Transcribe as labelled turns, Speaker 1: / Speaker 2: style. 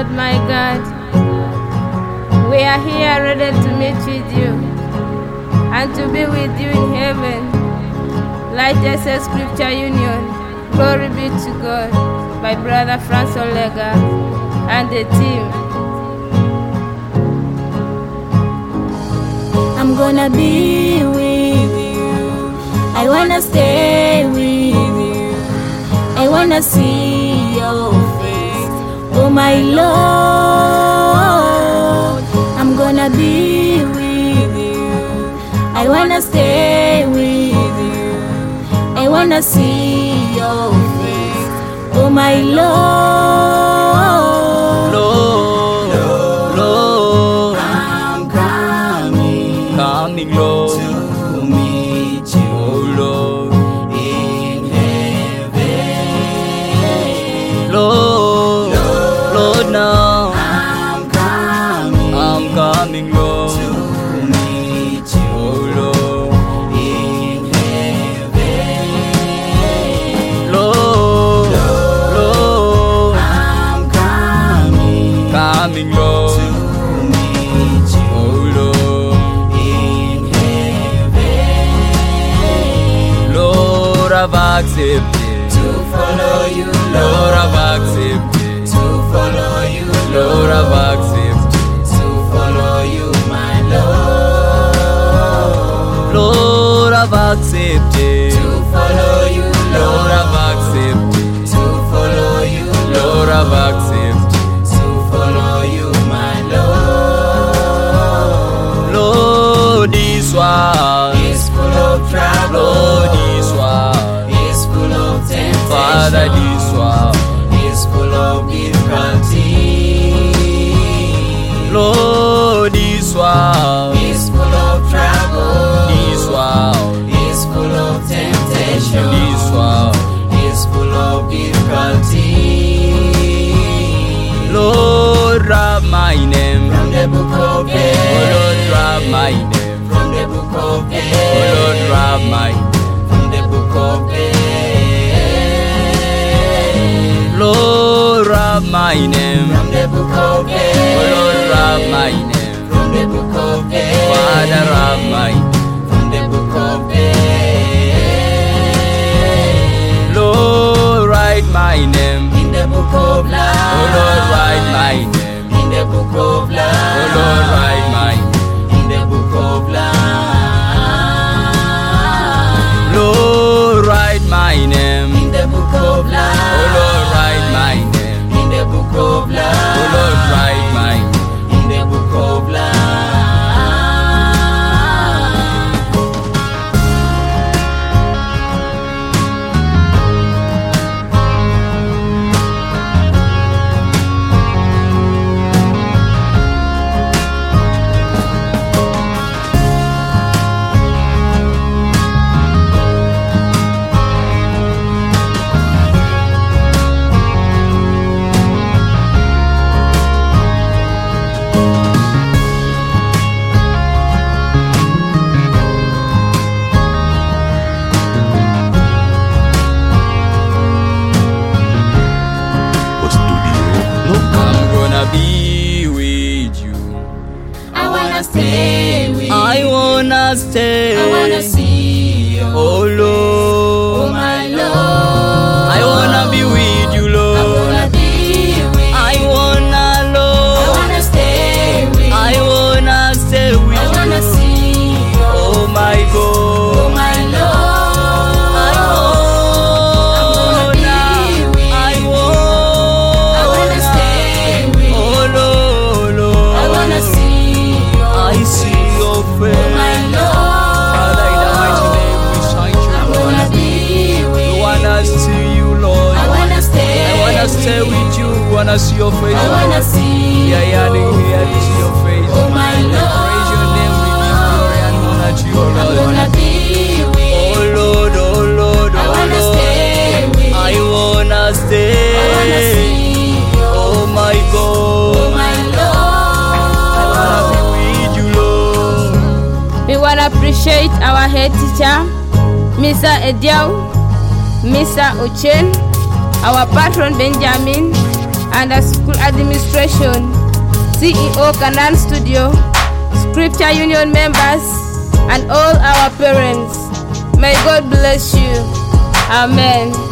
Speaker 1: Lord my God, we are here ready to meet with you and to be with you in heaven. Lightest Scripture Union, glory be to God, my brother Franz Olega and the team.
Speaker 2: I'm gonna be with you, I wanna stay with you, I wanna see your face, oh my Lord. I'm gonna be with you, I wanna stay with you, I wanna see your face, oh my Lord.
Speaker 3: Lord, I'm coming, Lord, to meet you, oh Lord, in heaven. Lord, now I'm coming, Lord, to meet you, oh Lord, in heaven. Lord, I'm coming, Lord, to meet you, oh Lord, in heaven. Lord, I've accepted to follow you, Lord, I've accepted to follow you, Lord, I've accepted to follow you, my Lord. Lord, I've accepted to follow you, Lord, I've accepted to follow you, Lord, I've accepted to follow you, my Lord. Lord, this world is full of trouble, Lord, this world is full of temptation, Father, this world is full of difficulty. Lord, this world is full of trouble, this world is full of temptation, this world is full of difficulty. Lord, wrap my name from the book of death, oh Lord, wrap my name from the book of death, oh Lord, wrap my name from the book of death. Lord, wrap my name from the book of death, oh Lord, wrap my name from the book of death, Father, wrap my name from the book of death. Lord, write my name in the book of life, oh Lord, write my name in the book of life, oh Lord, write my name in the book of life. Lord, write my name in the book of life, oh Lord, write my name in the book of life, oh Lord, write my name in the book of life. Stay. I wanna see you, oh Lord, oh my Lord. I wanna be with you, Lord. I wanna be with you. I wanna, Lord. I wanna stay with you. I wanna stay with you. I wanna see you, oh my God, oh my Lord. I wanna stay with you. Oh Lord, Lord. I wanna see you. I see your face, oh my Lord. Stay with you, wanna see your face. I wanna see. Yeah, here to see your face. Oh my Lord, praise your name, we give glory and honor to your Lord. I wanna be with you. Oh Lord, oh Lord, oh I wanna Lord. Stay with you. I wanna stay. I wanna see you. Oh my God, oh my Lord. I wanna be with you, Lord.
Speaker 1: We wanna appreciate our head teacher, Mr. Ediao, Mr. Ochen, our patron Benjamin, and the school administration, CEO Canaan Studio, Scripture Union members, and all our parents. May God bless you. Amen.